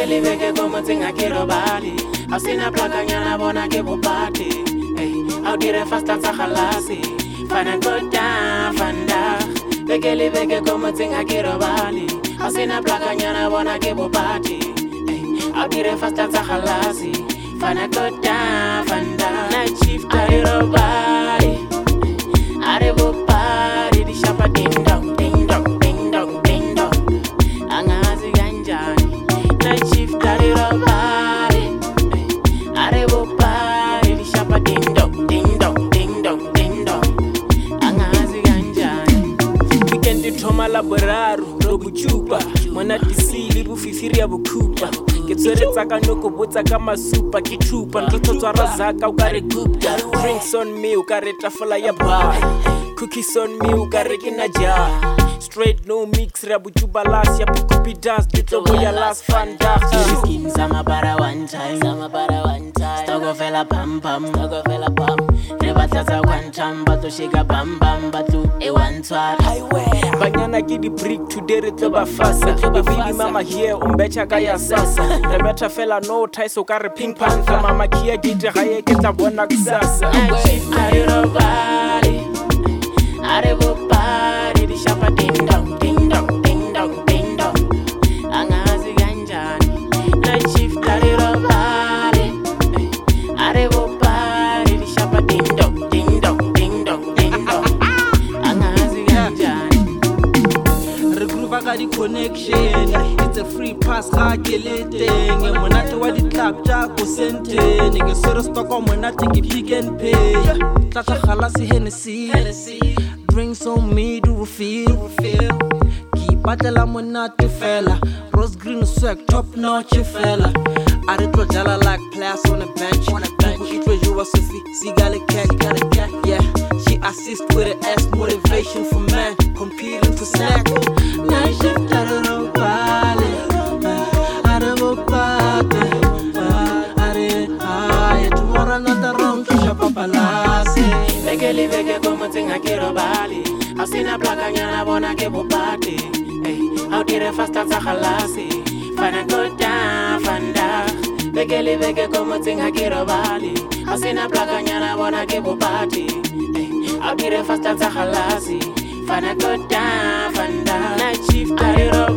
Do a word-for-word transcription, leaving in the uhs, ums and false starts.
Bekele beke como tinga ke robali Asina plaka nyana bona ke bopati Au dire fasta tsa khalasi Fana kota fanda Bekele beke como tinga ke robali Asina plaka nyana bona ke bopati Au dire fasta tsa khalasi Fana kota fanda Na chief tari robali Are bopati di shapa ding dong ding dong ding dong ding dong Angazi ganjani Na chief tari robali Are bopati di shapa ding dong ding dong ding dong ding dong Angazi ganjani Weekend thoma la boraro ro buchupa Mona tisili bufifiri ya bukupa Ke tswere tsaka noko botsa ka masupa ke trupa ntlo tswara zaka o ka re gupta Drinks on me o ka re tafola ya bar Cookies on me o ka re ke na jar Straight no mix ra buchuba las ya bukupi dance ditlo boya las fan dance Skin sama para one time sama para one time Stogo fela pam pam stogo fela pam Re batlatsa quantum bato shika bam bam bato e one twat Banyana ke di brick today re tlo ba fasa Baby mama here umbecha ka ya sasa Re betha fela no tie so ka re pink panther mama kia gite ga ye ke tla bona kusasa Are robali Are bopari di shapa ding dong ding dong ding dong ding dong Angazi ganjani Na chief tari robali Are bopari di shapa ding dong ding dong ding dong ding dong Angazi ganjani Regroupa ka di connection It's a free pass ga ke leteng Monate wa di club tja ko senteng Ke sero stoko monate ke pick and pay Tlatsa khalasi Hennessy Drinks on me to refill Keep patela monate fella Rose green swag top notch fella I retro jala like class on a bench It was you was Sophie, Sigale cat Yeah, she assist with the ass motivation for man Competing for snack Night shift at a no pale I don't go party I didn't hide Tomorrow another round to shop up a lassie Bekele beke como tinga ke robali Asina plaka nyana bona ke bopati Au dire fasta tsa khalasi Fana kota fanda Bekele beke como tinga ke robali Asina plaka nyana bona ke bopati Au dire fasta tsa khalasi Fana kota fanda Na chief tari robali